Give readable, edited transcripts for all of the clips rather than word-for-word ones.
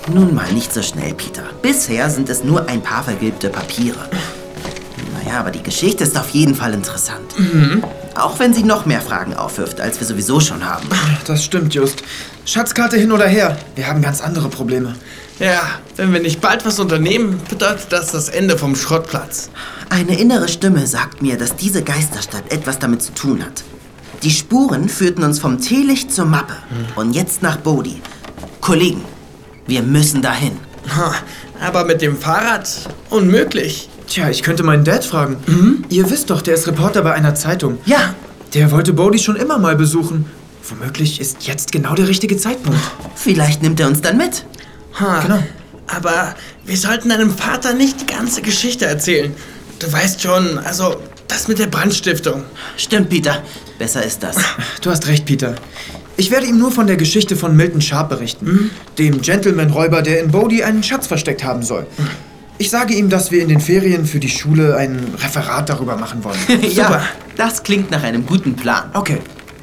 Nun mal, nicht so schnell, Peter. Bisher sind es nur ein paar vergilbte Papiere. Naja, aber die Geschichte ist auf jeden Fall interessant. Auch wenn sie noch mehr Fragen aufwirft, als wir sowieso schon haben. Das stimmt, Just. Schatzkarte hin oder her. Wir haben ganz andere Probleme. Ja, wenn wir nicht bald was unternehmen, bedeutet das das Ende vom Schrottplatz. Eine innere Stimme sagt mir, dass diese Geisterstadt etwas damit zu tun hat. Die Spuren führten uns vom Teelicht zur Mappe und jetzt nach Bodhi. Kollegen, wir müssen dahin. Aber mit dem Fahrrad unmöglich. Tja, ich könnte meinen Dad fragen. Ihr wisst doch, der ist Reporter bei einer Zeitung. Ja. Der wollte Bodhi schon immer mal besuchen. Womöglich ist jetzt genau der richtige Zeitpunkt. Vielleicht nimmt er uns dann mit. Genau. Aber wir sollten deinem Vater nicht die ganze Geschichte erzählen. Du weißt schon, also das mit der Brandstiftung. Stimmt, Peter. Besser ist das. Du hast recht, Peter. Ich werde ihm nur von der Geschichte von Milton Sharp berichten. Dem Gentleman-Räuber, der in Bodhi einen Schatz versteckt haben soll. Ich sage ihm, dass wir in den Ferien für die Schule ein Referat darüber machen wollen. Ja, das klingt nach einem guten Plan. Okay.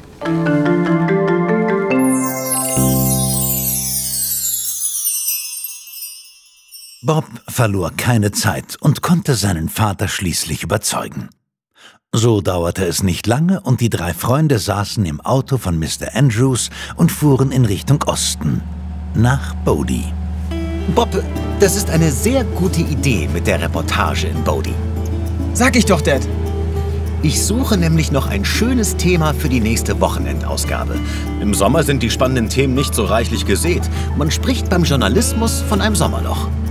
Bob verlor keine Zeit und konnte seinen Vater schließlich überzeugen. So dauerte es nicht lange und die 3 Freunde saßen im Auto von Mr. Andrews und fuhren in Richtung Osten, nach Bodhi. Bob, das ist eine sehr gute Idee mit der Reportage in Bodhi. Sag ich doch, Dad. Ich suche nämlich noch ein schönes Thema für die nächste Wochenendausgabe. Im Sommer sind die spannenden Themen nicht so reichlich gesät. Man spricht beim Journalismus von einem Sommerloch.